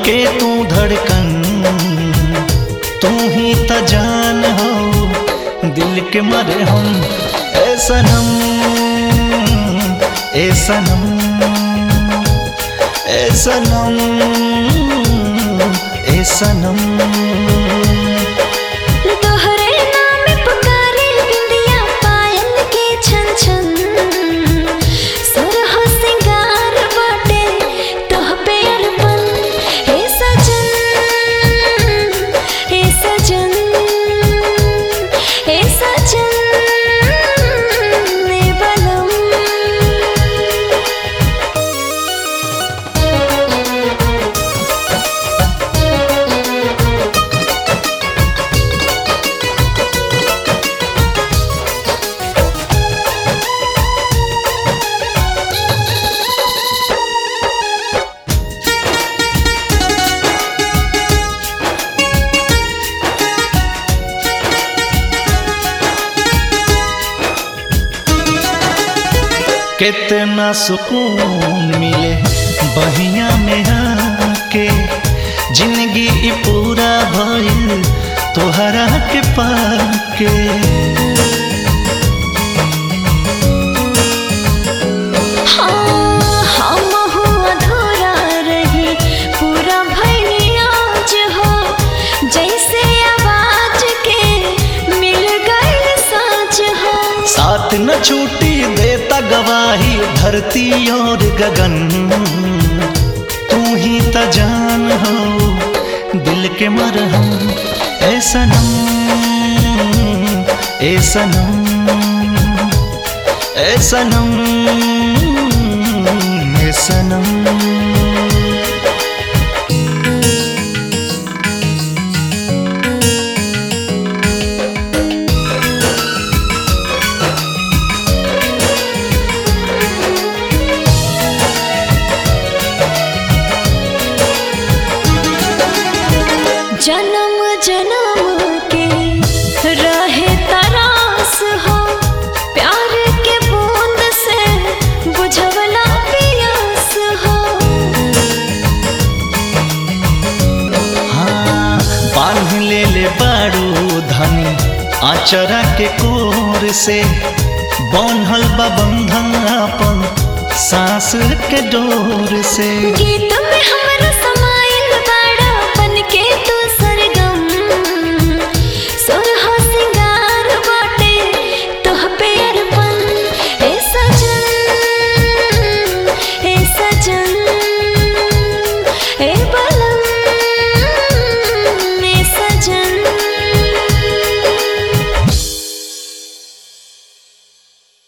के तू धड़कन, तू ही त जान हो दिल के मरे हम। ए सनम ए सनम ए सनम ए सनम। तोहरे नाम पुकारे बिंदिया पायल के छन छन, सुरह सिंगार बाटे तोह पे अरपन। हे सजन हे सजन हे सजन ने बलम। कितना सुकून मिले बहिया में आके, जिंदगी ई पूरा भइल तोहरा के पाके। हाँ हम अधूरा रही पूरा भइल आज हो, जैसे आवाज के मिल गइल साँच हो। साथ न छूटी देता गवाही धरती और गगन, तू ही त जान हो दिल के मरहम। ए सनम ए सनम ए सनम ए सनम। जन्म जन्म के रहे तरास हो, प्यार के बूंद से बुझवला पियास हो। हाँ बांध ले बारू धनी आचरा के कोर से, बंधल बा बंधन अपन सांस के डोर से। गीत